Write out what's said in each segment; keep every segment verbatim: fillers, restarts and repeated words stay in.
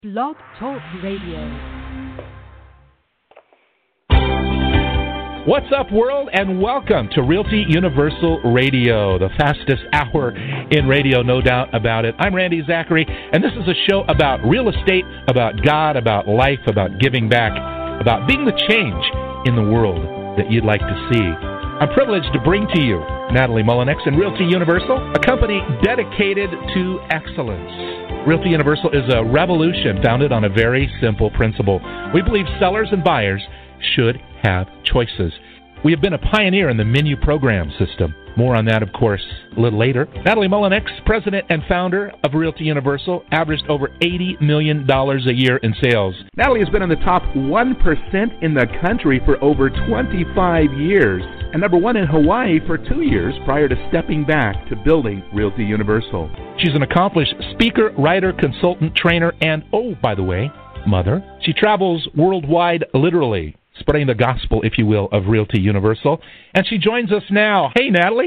Blog Talk Radio. What's up, world, and welcome to Realty Universal Radio, the fastest hour in radio, no doubt about it. I'm Randy Zachary, and this is a show about real estate, about God, about life, about giving back, about being the change in the world that you'd like to see. I'm privileged to bring to you Natalie Mullinex and Realty Universal, a company dedicated to excellence. Realty Universal is a revolution founded on a very simple principle. We believe sellers and buyers should have choices. We have been a pioneer in the menu program system. More on that, of course, a little later. Natalie Mullinex, president and founder of Realty Universal, averaged over eighty million dollars a year in sales. Natalie has been in the top one percent in the country for over twenty-five years, and number one in Hawaii for two years prior to stepping back to building Realty Universal. She's an accomplished speaker, writer, consultant, trainer, and, oh, by the way, mother. She travels worldwide, literally, spreading the gospel, if you will, of Realty Universal. And she joins us now. Hey, Natalie.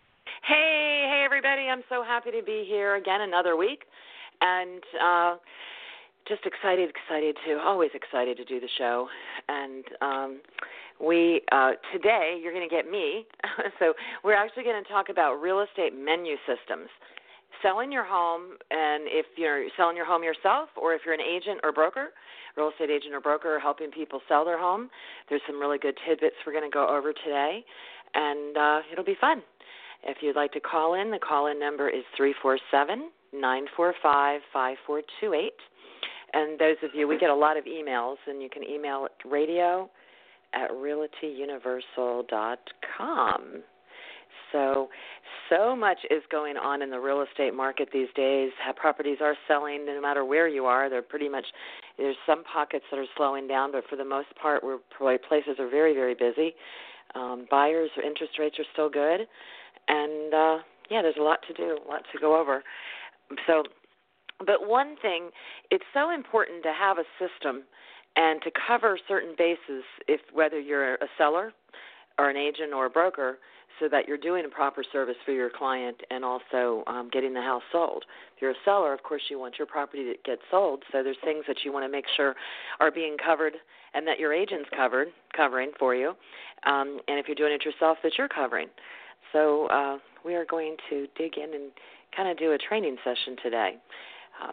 Hey, hey, everybody. I'm so happy to be here again another week. And uh, just excited, excited to, always excited to do the show. And um, we, uh, today, you're going to get me. So we're actually going to talk about real estate menu systems. Selling your home, and if you're selling your home yourself or if you're an agent or broker, real estate agent or broker helping people sell their home, there's some really good tidbits we're going to go over today, and uh, it'll be fun. If you'd like to call in, the call-in number is three four seven, nine four five, five four two eight. And those of you, we get a lot of emails, and you can email at radio at realty universal dot com. So, so much is going on in the real estate market these days. Properties are selling no matter where you are. They're pretty much, there's some pockets that are slowing down, but for the most part, we're, places are very, very busy. Um, buyers, interest rates are still good. And, uh, yeah, there's a lot to do, a lot to go over. So, but one thing, it's so important to have a system and to cover certain bases, if whether you're a seller or an agent or a broker, so that you're doing a proper service for your client and also um, getting the house sold. If you're a seller, of course, you want your property to get sold, so there's things that you want to make sure are being covered and that your agent's covered, covering for you. Um, and if you're doing it yourself, that you're covering. So uh, we are going to dig in and kind of do a training session today. Um,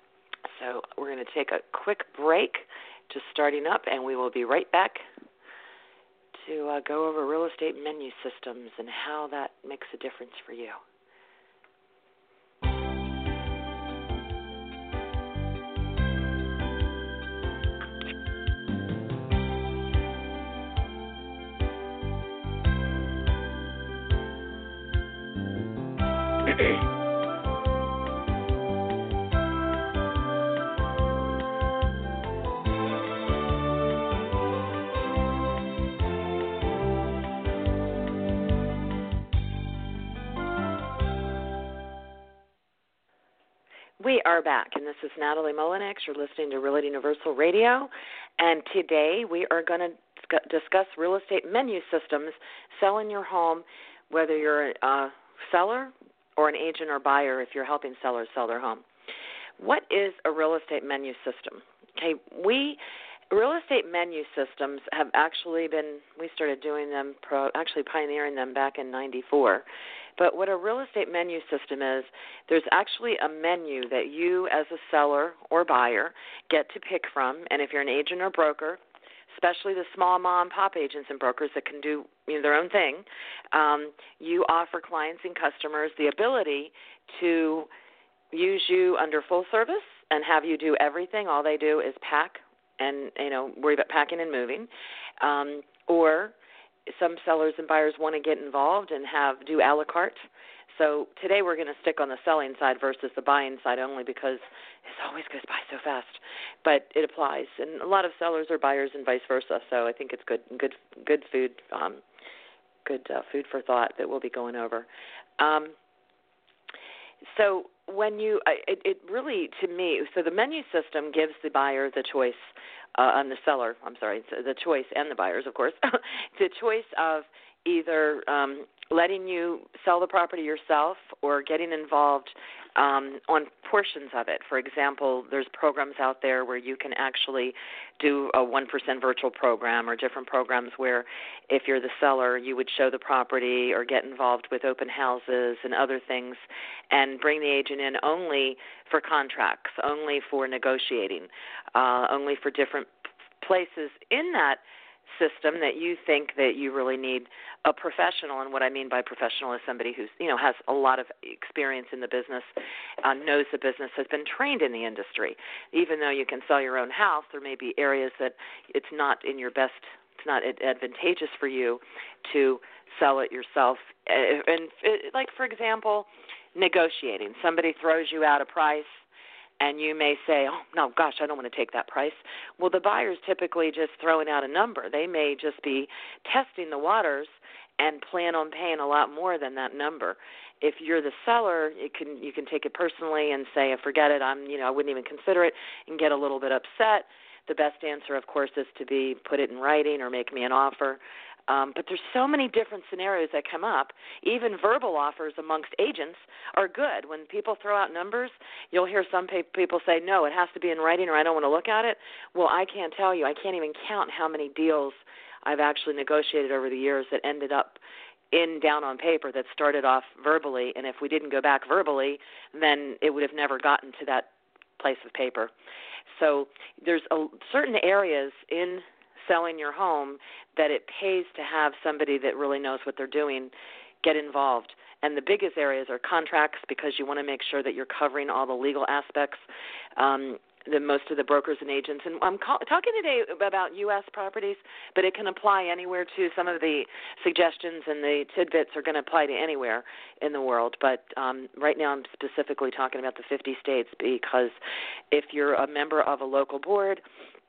so we're going to take a quick break, just starting up, and we will be right back to uh, go over real estate menu systems and how that makes a difference for you. We are back, and this is Natalie Mullinex. You're listening to Realty Universal Radio, and today we are going to discuss real estate menu systems, selling your home, whether you're a seller or an agent or buyer, if you're helping sellers sell their home. What is a real estate menu system? Okay, we real estate menu systems have actually been, we started doing them, pro, actually pioneering them back in ninety-four. But what a real estate menu system is, there's actually a menu that you as a seller or buyer get to pick from. And if you're an agent or broker, especially the small mom and pop agents and brokers that can do you know, their own thing, um, you offer clients and customers the ability to use you under full service and have you do everything. All they do is pack and, you know, worry about packing and moving. Um, or some sellers and buyers want to get involved and have do a la carte. So today we're going to stick on the selling side versus the buying side only because it always goes by so fast. But it applies, and a lot of sellers are buyers and vice versa. So I think it's good, good, good food, um, good uh, food for thought that we'll be going over. Um, so when you, it, it really, to me, so the menu system gives the buyer the choice, uh, and the seller, I'm sorry, the choice, and the buyers, of course, the choice of either um, letting you sell the property yourself or getting involved um, on portions of it. For example, there's programs out there where you can actually do a one percent virtual program or different programs where if you're the seller, you would show the property or get involved with open houses and other things and bring the agent in only for contracts, only for negotiating, uh, only for different places in that system that you think that you really need a professional. And what I mean by professional is somebody who's, you know, has a lot of experience in the business, uh, knows the business, has been trained in the industry. Even though you can sell your own house, there may be areas that it's not in your best, it's not advantageous for you to sell it yourself. And like, for example, negotiating. Somebody throws you out a price, and you may say, oh, no, gosh, I don't want to take that price. Well, the buyer's typically just throwing out a number. They may just be testing the waters and plan on paying a lot more than that number. If you're the seller, you can you can take it personally and say, forget it, I'm you know I wouldn't even consider it, and get a little bit upset. The best answer, of course, is to be put it in writing or make me an offer. Um, but there's so many different scenarios that come up. Even verbal offers amongst agents are good. When people throw out numbers, you'll hear some pe- people say, no, it has to be in writing or I don't want to look at it. Well, I can't tell you. I can't even count how many deals I've actually negotiated over the years that ended up in down on paper that started off verbally. And if we didn't go back verbally, then it would have never gotten to that place of paper. So there's a, certain areas in selling your home that it pays to have somebody that really knows what they're doing get involved. And the biggest areas are contracts, because you want to make sure that you're covering all the legal aspects, um, the most of the brokers and agents. And I'm call, talking today about U S properties, but it can apply anywhere too. Some of the suggestions and the tidbits are going to apply to anywhere in the world. But um, right now I'm specifically talking about the fifty states, because if you're a member of a local board,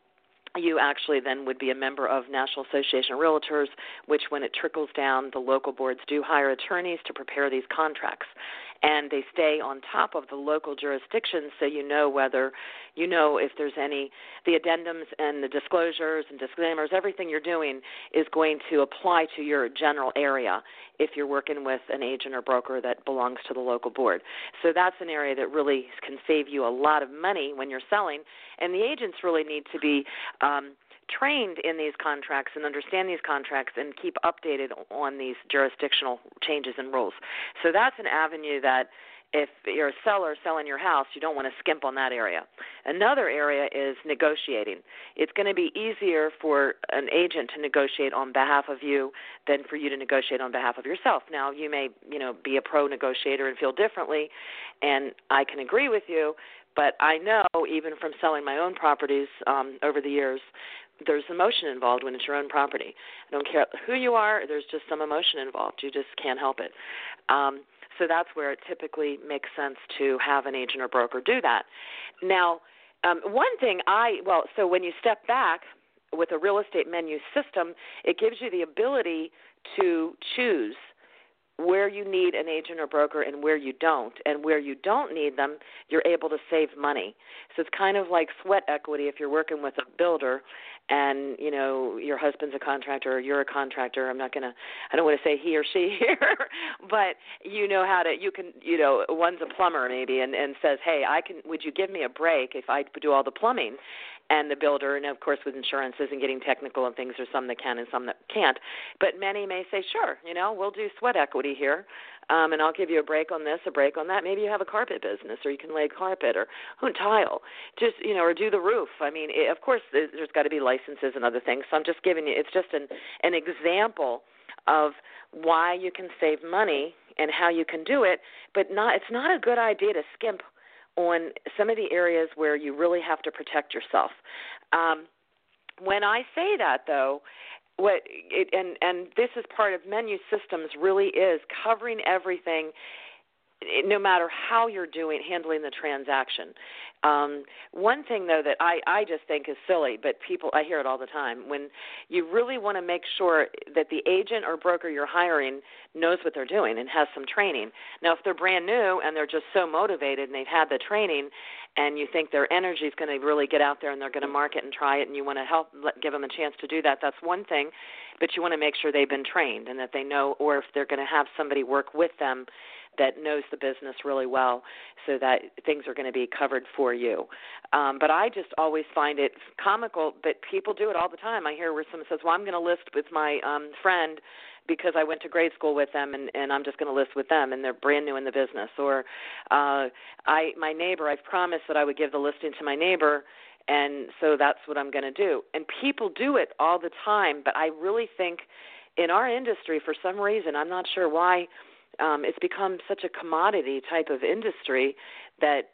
you actually then would be a member of National Association of Realtors, which when it trickles down, the local boards do hire attorneys to prepare these contracts. And they stay on top of the local jurisdictions, so you know whether, you know if there's any, the addendums and the disclosures and disclaimers, everything you're doing is going to apply to your general area if you're working with an agent or broker that belongs to the local board. So that's an area that really can save you a lot of money when you're selling. And the agents really need to be um, trained in these contracts and understand these contracts and keep updated on these jurisdictional changes and rules. So that's an avenue that if you're a seller selling your house, you don't want to skimp on that area. Another area is negotiating. It's going to be easier for an agent to negotiate on behalf of you than for you to negotiate on behalf of yourself. Now, you may, you know, be a pro negotiator and feel differently, and I can agree with you, but I know even from selling my own properties um, over the years, there's emotion involved when it's your own property. I don't care who you are, there's just some emotion involved. You just can't help it. Um, so that's where it typically makes sense to have an agent or broker do that. Now, um, one thing I, well, so when you step back with a real estate menu system, it gives you the ability to choose where you need an agent or broker and where you don't. And where you don't need them, you're able to save money. So it's kind of like sweat equity if you're working with a builder and, you know, your husband's a contractor or you're a contractor. I'm not going to, I don't want to say he or she here, but you know how to, you can, you know, one's a plumber maybe and, and says, hey, I can, would you give me a break if I do all the plumbing? And the builder, and of course with insurances and getting technical and things, there's some that can and some that can't. But many may say, sure, you know, we'll do sweat equity here, um, and I'll give you a break on this, a break on that. Maybe you have a carpet business, or you can lay carpet, or oh, tile, just, you know, or do the roof. I mean, it, of course, there's, there's got to be licenses and other things. So I'm just giving you, it's just an, an example of why you can save money and how you can do it, but not, it's not a good idea to skimp on some of the areas where you really have to protect yourself. Um, when I say that, though, what it, and, and this is part of menu systems really is covering everything no matter how you're doing handling the transaction. Um, one thing, though, that I, I just think is silly, but people, I hear it all the time, when you really want to make sure that the agent or broker you're hiring knows what they're doing and has some training. Now, if they're brand new and they're just so motivated and they've had the training and you think their energy is going to really get out there and they're going to market and try it and you want to help let, give them a chance to do that, that's one thing. But you want to make sure they've been trained and that they know, or if they're going to have somebody work with them that knows the business really well so that things are going to be covered for you. Um, but I just always find it comical that people do it all the time. I hear where someone says, well, I'm going to list with my um, friend because I went to grade school with them and, and I'm just going to list with them and they're brand new in the business. Or uh, I, my neighbor, I've promised that I would give the listing to my neighbor, and so that's what I'm going to do. And people do it all the time, but I really think in our industry, for some reason, I'm not sure why, Um, it's become such a commodity type of industry that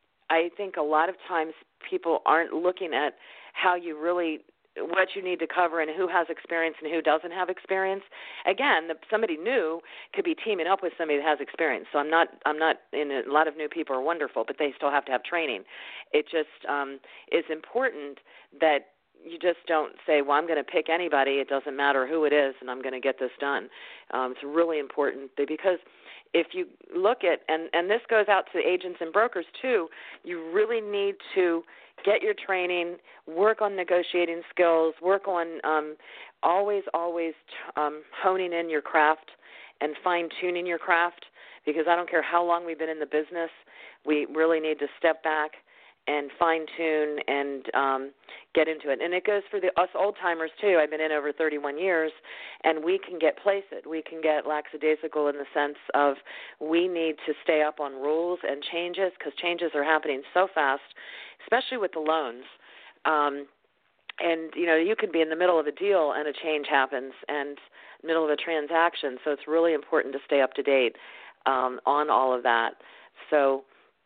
I think a lot of times people aren't looking at how you really, what you need to cover and who has experience and who doesn't have experience. Again, the, somebody new could be teaming up with somebody that has experience. So I'm not, I'm not, in a, a lot of new people are wonderful, but they still have to have training. It just um, is important that you just don't say, well, I'm going to pick anybody. It doesn't matter who it is, and I'm going to get this done. Um, it's really important because if you look at, and, and this goes out to agents and brokers too, you really need to get your training, work on negotiating skills, work on um, always, always um, honing in your craft and fine-tuning your craft, because I don't care how long we've been in the business, we really need to step back and fine-tune and um, get into it. And it goes for the, us old-timers, too. I've been in over thirty-one years, and we can get placed. We can get lackadaisical in the sense of we need to stay up on rules and changes because changes are happening so fast, especially with the loans. Um, and, you know, you could be in the middle of a deal and a change happens and middle of a transaction, so it's really important to stay up to date um, on all of that. So,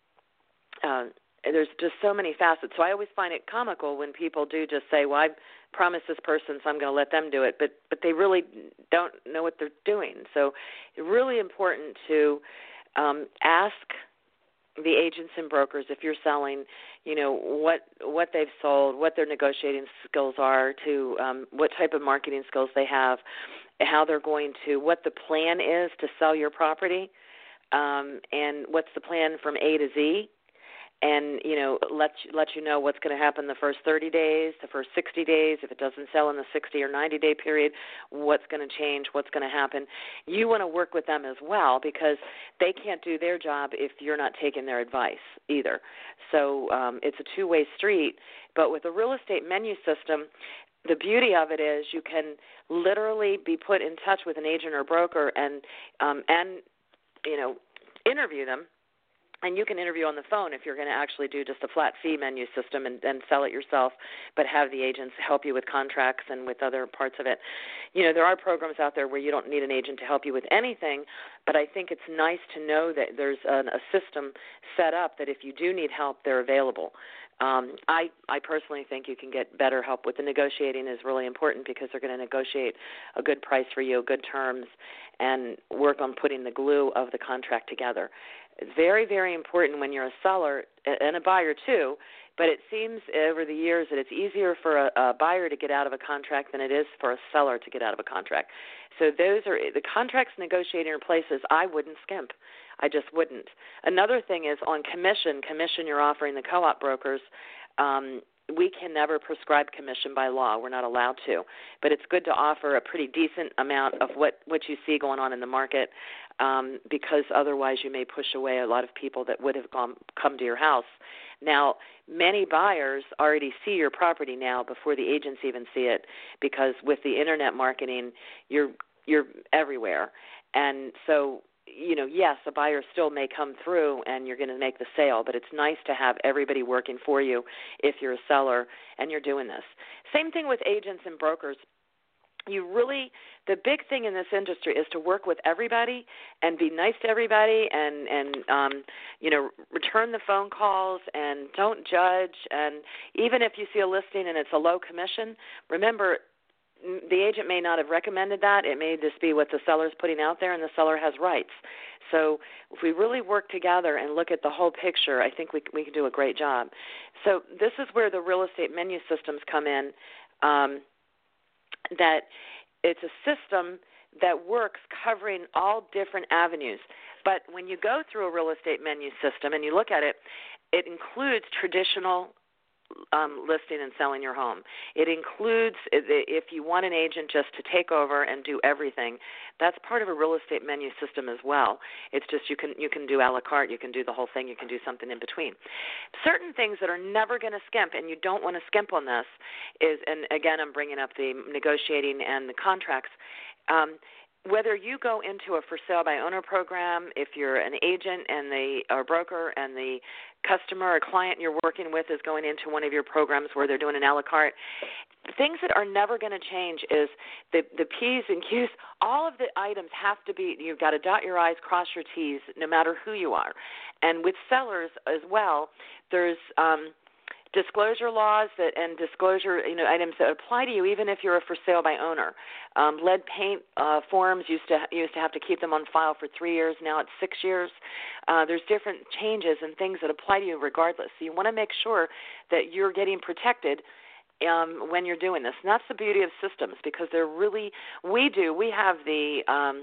uh, there's just so many facets. So I always find it comical when people do just say, well, I promised this person, so I'm going to let them do it. But but they really don't know what they're doing. So it's really important to um, ask the agents and brokers, if you're selling, you know, what what they've sold, what their negotiating skills are, to um, what type of marketing skills they have, how they're going to, what the plan is to sell your property, um, and what's the plan from A to Z. And, you know, let you, let you know what's going to happen the first thirty days, the first sixty days. If it doesn't sell in the sixty or ninety-day period, what's going to change, what's going to happen. You want to work with them as well because they can't do their job if you're not taking their advice either. So um, it's a two-way street. But with a real estate menu system, the beauty of it is you can literally be put in touch with an agent or broker and um, and, you know, interview them. And you can interview on the phone if you're going to actually do just a flat fee menu system and, and sell it yourself, but have the agents help you with contracts and with other parts of it. You know, there are programs out there where you don't need an agent to help you with anything, but I think it's nice to know that there's an, a system set up that if you do need help, they're available. Um, I, I personally think you can get better help with the negotiating is really important because they're going to negotiate a good price for you, good terms, and work on putting the glue of the contract together. It's very, very important when you're a seller and a buyer too, but it seems over the years that it's easier for a, a buyer to get out of a contract than it is for a seller to get out of a contract. So those are the contracts negotiating in places I wouldn't skimp. I just wouldn't. Another thing is on commission, commission you're offering the co-op brokers, um, we can never prescribe commission by law. We're not allowed to. But it's good to offer a pretty decent amount of what, what you see going on in the market um, because otherwise you may push away a lot of people that would have gone, come to your house. Now, many buyers already see your property now before the agents even see it because with the Internet marketing, you're you're everywhere. And so, you know, yes, a buyer still may come through and you're going to make the sale, but it's nice to have everybody working for you if you're a seller and you're doing this. Same thing with agents and brokers. You really, the big thing in this industry is to work with everybody and be nice to everybody and, and um, you know, return the phone calls and don't judge. And even if you see a listing and it's a low commission, remember, the agent may not have recommended that. It may just be what the seller's putting out there, and the seller has rights. So if we really work together and look at the whole picture, I think we we can do a great job. So this is where the real estate menu systems come in, um, that it's a system that works covering all different avenues. But when you go through a real estate menu system and you look at it, it includes traditional Um, listing and selling your home. It includes, if you want an agent just to take over and do everything, that's part of a real estate menu system as well. It's just you can you can do a la carte, you can do the whole thing, you can do something in between. Certain things that are never going to skimp, and you don't want to skimp on this, is, and again I'm bringing up the negotiating and the contracts, um, whether you go into a for sale by owner program, if you're an agent and the or broker and the customer or client you're working with is going into one of your programs where they're doing an a la carte, things that are never going to change is the the P's and Q's. All of the items have to be, you've got to dot your I's, cross your T's, no matter who you are. And with sellers as well, there's um, disclosure laws that and disclosure you know items that apply to you even if you're a for sale by owner. Um, lead paint uh, forms used to used to have to keep them on file for three years. Now it's six years. Uh, there's different changes and things that apply to you regardless. So you want to make sure that you're getting protected um, when you're doing this. And that's the beauty of systems, because they're really we do we have the um,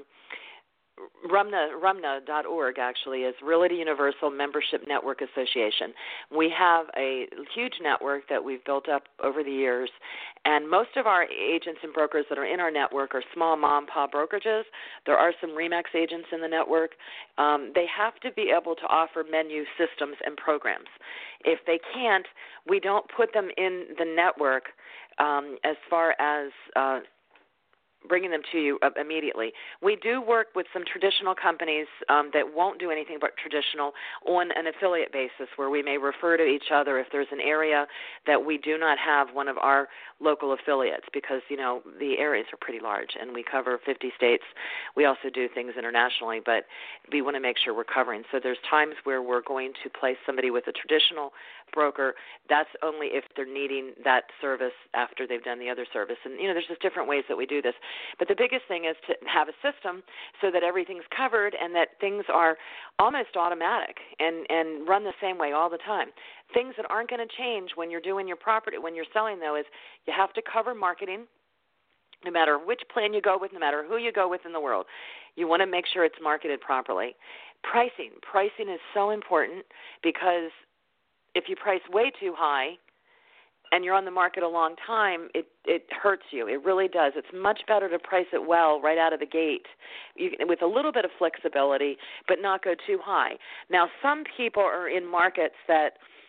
RUMNA, RUMNA dot org actually is Realty Universal Membership Network Association. We have a huge network that we've built up over the years, and most of our agents and brokers that are in our network are small mom-and-pop brokerages. There are some RE/MAX agents in the network. Um, they have to be able to offer menu systems and programs. If they can't, we don't put them in the network um, as far as uh, bringing them to you immediately. We do work with some traditional companies um, that won't do anything but traditional on an affiliate basis, where we may refer to each other if there's an area that we do not have one of our local affiliates, because, you know, the areas are pretty large and we cover fifty states. We also do things internationally, but we want to make sure we're covering. So there's times where we're going to place somebody with a traditional broker. That's only if they're needing that service after they've done the other service. And, you know, there's just different ways that we do this. But the biggest thing is to have a system so that everything's covered and that things are almost automatic and, and run the same way all the time. Things that aren't going to change when you're doing your property, when you're selling, though, is you have to cover marketing, no matter which plan you go with, no matter who you go with in the world. You want to make sure it's marketed properly. Pricing. Pricing is so important, because if you price way too high and you're on the market a long time, it, it hurts you. It really does. It's much better to price it well right out of the gate, you, with a little bit of flexibility, but not go too high. Now, some people are in markets that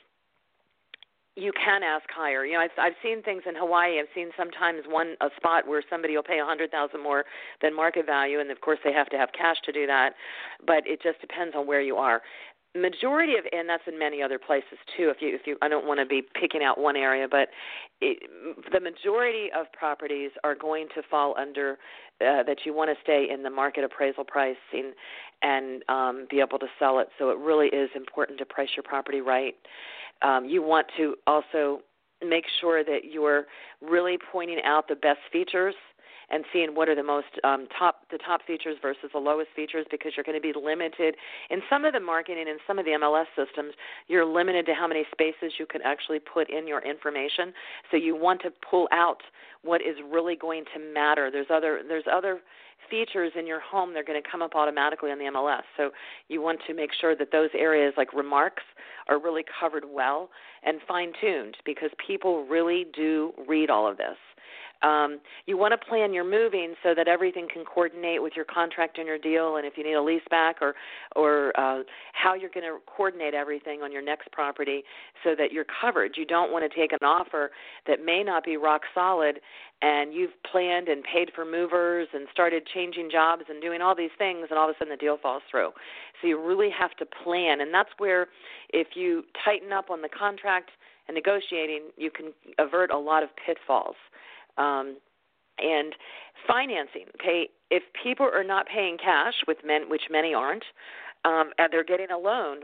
you can ask higher. You know, I've, I've seen things in Hawaii. I've seen sometimes one a spot where somebody will pay a hundred thousand more than market value, and of course they have to have cash to do that. But it just depends on where you are. Majority of, and that's in many other places too. If you, if you, I don't want to be picking out one area, but it, the majority of properties are going to fall under uh, that you want to stay in the market appraisal pricing and um, be able to sell it. So it really is important to price your property right. Um, you want to also make sure that you're really pointing out the best features and seeing what are the most um, top the top features versus the lowest features, because you're going to be limited. In some of the marketing and some of the M L S systems, you're limited to how many spaces you can actually put in your information. So you want to pull out what is really going to matter. There's other there's other features in your home that are going to come up automatically on the M L S. So you want to make sure that those areas like remarks are really covered well and fine-tuned, because people really do read all of this. Um, you want to plan your moving so that everything can coordinate with your contract and your deal, and if you need a lease back, or or uh, how you're going to coordinate everything on your next property so that you're covered. You don't want to take an offer that may not be rock solid, and you've planned and paid for movers and started changing jobs and doing all these things, and all of a sudden the deal falls through. So you really have to plan, and that's where if you tighten up on the contract and negotiating, you can avert a lot of pitfalls. Um, and financing, okay, if people are not paying cash, with men, which many aren't, um, and they're getting a loan,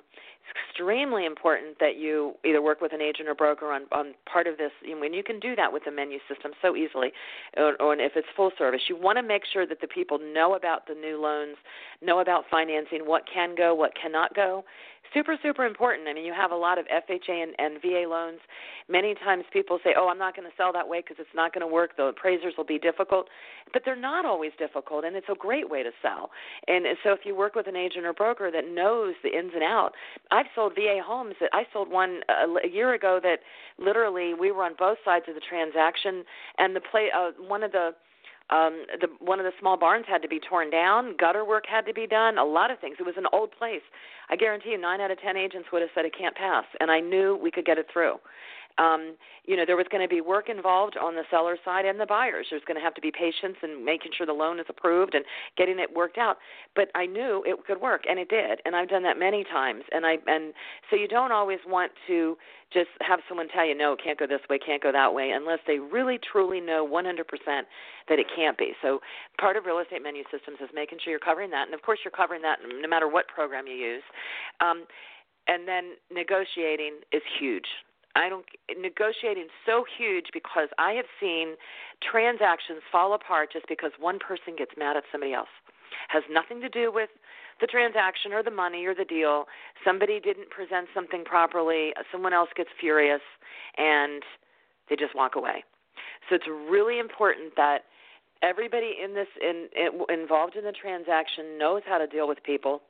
extremely important that you either work with an agent or broker on, on part of this. When you can do that with the menu system so easily, or, or if it's full service, you want to make sure that the people know about the new loans, know about financing, what can go, what cannot go. Super, super important. I mean, you have a lot of F H A and, and V A loans. Many times people say, oh, I'm not going to sell that way because it's not going to work. The appraisers will be difficult. But they're not always difficult, and it's a great way to sell. And so if you work with an agent or broker that knows the ins and outs, I've sold V A homes. That I sold one a, a year ago that literally we were on both sides of the transaction, and the play, uh, one of the Um, the, one of the small barns had to be torn down. Gutter work had to be done. A lot of things. It was an old place. I guarantee you nine out of ten agents would have said it can't pass, and I knew we could get it through. Um, you know, there was going to be work involved on the seller side and the buyers. There's going to have to be patience and making sure the loan is approved and getting it worked out. But I knew it could work, and it did. And I've done that many times. And I and so you don't always want to just have someone tell you, no, it can't go this way, can't go that way, unless they really, truly know one hundred percent that it can't be. So part of real estate menu systems is making sure you're covering that. And, of course, you're covering that no matter what program you use. Um, and then negotiating is huge. I don't negotiating so huge because I have seen transactions fall apart just because one person gets mad at somebody else. Has nothing to do with the transaction or the money or the deal. Somebody didn't present something properly. Someone else gets furious, and they just walk away. So it's really important that everybody in this in, in, involved in the transaction knows how to deal with people,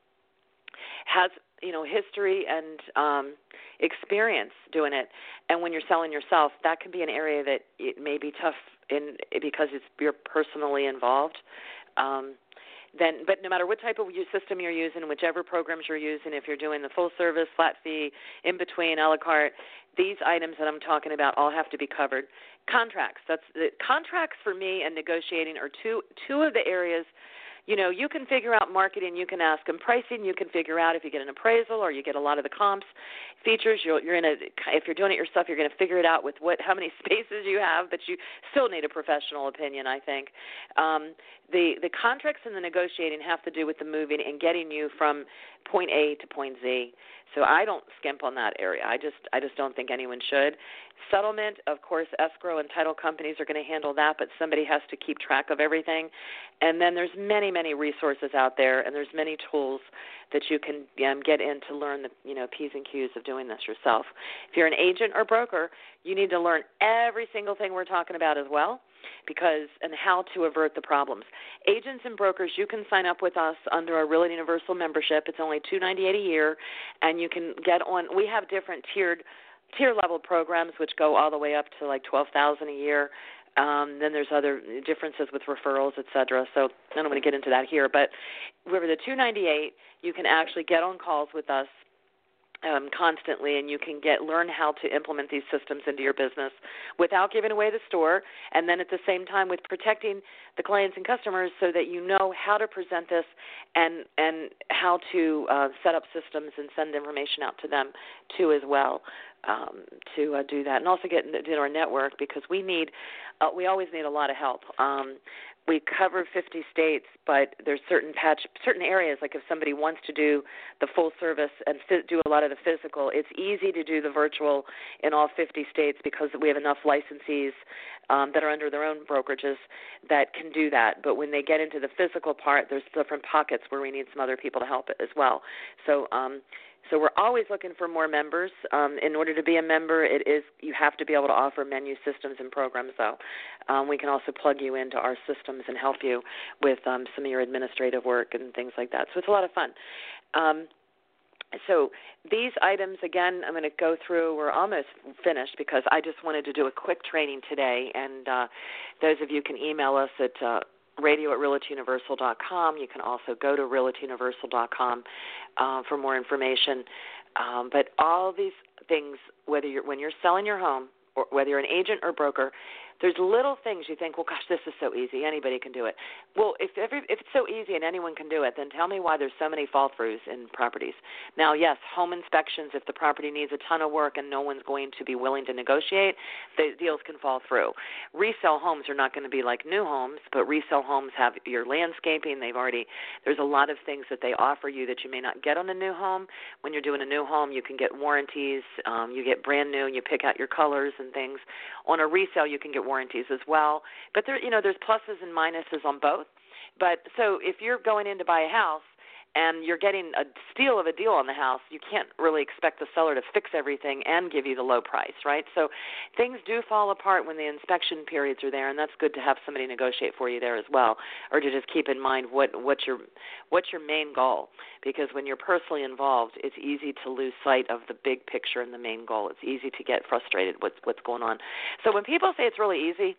has you know, history and um, experience doing it. And when you're selling yourself, that can be an area that it may be tough in because it's you're personally involved. Um, then, but no matter what type of system you're using, whichever programs you're using, if you're doing the full service, flat fee, in between, a la carte, these items that I'm talking about all have to be covered. Contracts. That's the, contracts for me and negotiating are two two of the areas. You know, you can figure out marketing, you can ask them pricing, you can figure out if you get an appraisal or you get a lot of the comps, features. You're, you're in a, if you're doing it yourself, you're going to figure it out with what, how many spaces you have, but you still need a professional opinion, I think. Um, the, the contracts and the negotiating have to do with the moving and getting you from point A to point Z. So I don't skimp on that area. I just I just don't think anyone should. Settlement, of course, escrow and title companies are going to handle that, but somebody has to keep track of everything. And then there's many, many resources out there, and there's many tools that you can um, get in to learn the you know P's and Q's of doing this yourself. If you're an agent or broker, you need to learn every single thing we're talking about as well, because and how to avert the problems. Agents and brokers, you can sign up with us under our Realty Universal membership. It's only two hundred ninety-eight dollars a year, and you can get on. We have different tiered tier level programs which go all the way up to like twelve thousand dollars a year. Um, then there's other differences with referrals, et cetera. So I don't want to get into that here, but with the two hundred ninety-eight dollars, you can actually get on calls with us Um, constantly, and you can get learn how to implement these systems into your business without giving away the store, and then at the same time with protecting the clients and customers so that you know how to present this and and how to uh, set up systems and send information out to them too as well um, to uh, do that, and also get into our network because we need uh, we always need a lot of help. Um, We cover fifty states, but there's certain patch, certain areas, like if somebody wants to do the full service and fi- do a lot of the physical, it's easy to do the virtual in all fifty states because we have enough licensees um, that are under their own brokerages that can do that. But when they get into the physical part, there's different pockets where we need some other people to help it as well. So um, So we're always looking for more members. Um, in order to be a member, it is you have to be able to offer menu systems and programs, though. Um, we can also plug you into our systems and help you with um, some of your administrative work and things like that. So it's a lot of fun. Um, so these items, again, I'm going to go through. We're almost finished because I just wanted to do a quick training today, and uh, those of you can email us at uh, radio at realty universal dot com. You can also go to realty universal dot com uh, for more information. Um, but all these things, whether you're when you're selling your home or whether you're an agent or broker, There's little things you think, well, gosh, this is so easy. Anybody can do it. Well, if every if it's so easy and anyone can do it, then tell me why there's so many fall-throughs in properties. Now, yes, home inspections, if the property needs a ton of work and no one's going to be willing to negotiate, the deals can fall through. Resale homes are not going to be like new homes, but resale homes have your landscaping. They've already, there's a lot of things that they offer you that you may not get on a new home. When you're doing a new home, you can get warranties. Um, you get brand new, and you pick out your colors and things. On a resale, you can get warranties as well. But there, you know, there's pluses and minuses on both. But so if you're going in to buy a house and you're getting a steal of a deal on the house, you can't really expect the seller to fix everything and give you the low price, right? So things do fall apart when the inspection periods are there, and that's good to have somebody negotiate for you there as well, or to just keep in mind what what's your what's your main goal. Because when you're personally involved, it's easy to lose sight of the big picture and the main goal. It's easy to get frustrated with what's going on. So when people say it's really easy,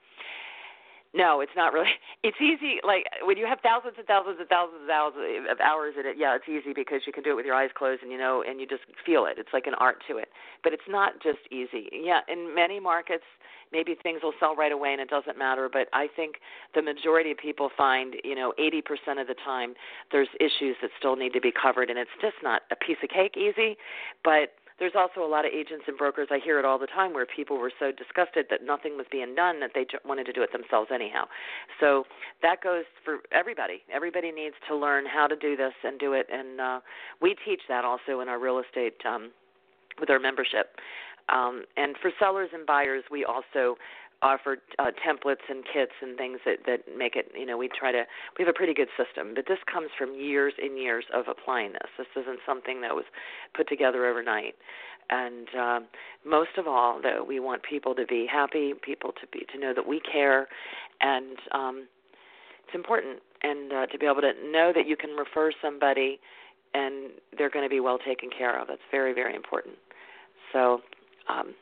no, it's not really. It's easy, like, when you have thousands and thousands and thousands and thousands of hours in it, yeah, it's easy because you can do it with your eyes closed and, you know, and you just feel it. It's like an art to it. But it's not just easy. Yeah, in many markets, maybe things will sell right away and it doesn't matter, but I think the majority of people find, you know, eighty percent of the time there's issues that still need to be covered, and it's just not a piece of cake easy, but there's also a lot of agents and brokers, I hear it all the time, where people were so disgusted that nothing was being done that they wanted to do it themselves anyhow. So that goes for everybody. Everybody needs to learn how to do this and do it, and uh, we teach that also in our real estate um, with our membership. Um, and for sellers and buyers, we also offer uh, templates and kits and things that, that make it, you know, we try to, we have a pretty good system, but this comes from years and years of applying this. This isn't something that was put together overnight. And um, most of all, though, we want people to be happy, people to be, to know that we care, and um, it's important, and uh, to be able to know that you can refer somebody and they're going to be well taken care of. That's very, very important. So, um,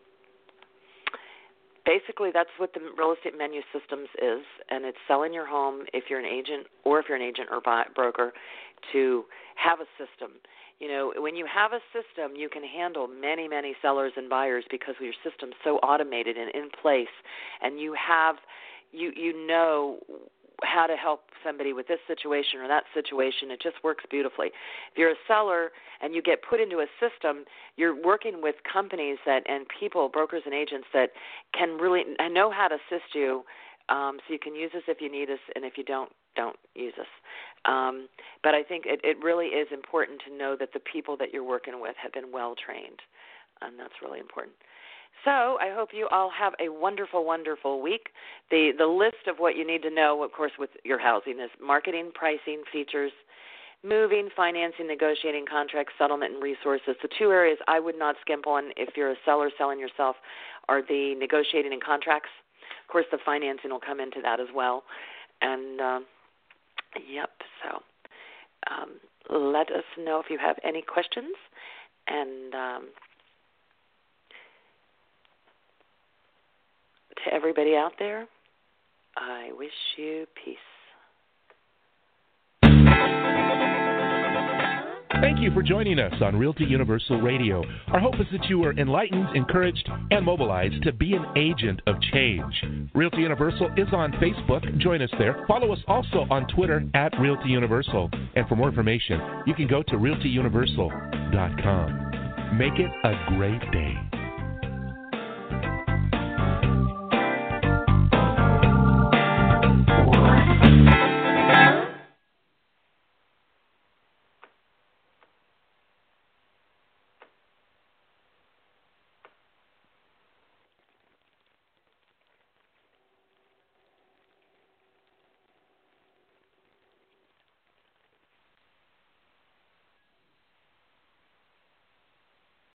basically, that's what the real estate menu systems is, and it's selling your home if you're an agent or if you're an agent or buy, broker to have a system. You know, when you have a system, you can handle many, many sellers and buyers because your system's so automated and in place, and you have, you you know how to help somebody with this situation or that situation. It just works beautifully. If you're a seller and you get put into a system, you're working with companies that and people, brokers and agents that can really know how to assist you. Um, so you can use us if you need us, and if you don't, don't use us. Um, but I think it, it really is important to know that the people that you're working with have been well trained, and that's really important. So I hope you all have a wonderful, wonderful week. The the list of what you need to know, of course, with your housing is marketing, pricing, features, moving, financing, negotiating, contracts, settlement, and resources. The two areas I would not skimp on if you're a seller selling yourself are the negotiating and contracts. Of course, the financing will come into that as well. And, uh, yep, so um, let us know if you have any questions. And um, to everybody out there, I wish you peace. Thank you for joining us on Realty Universal Radio. Our hope is that you are enlightened, encouraged, and mobilized to be an agent of change. Realty Universal is on Facebook. Join us there. Follow us also on Twitter at Realty Universal. And for more information, you can go to realty universal dot com. Make it a great day.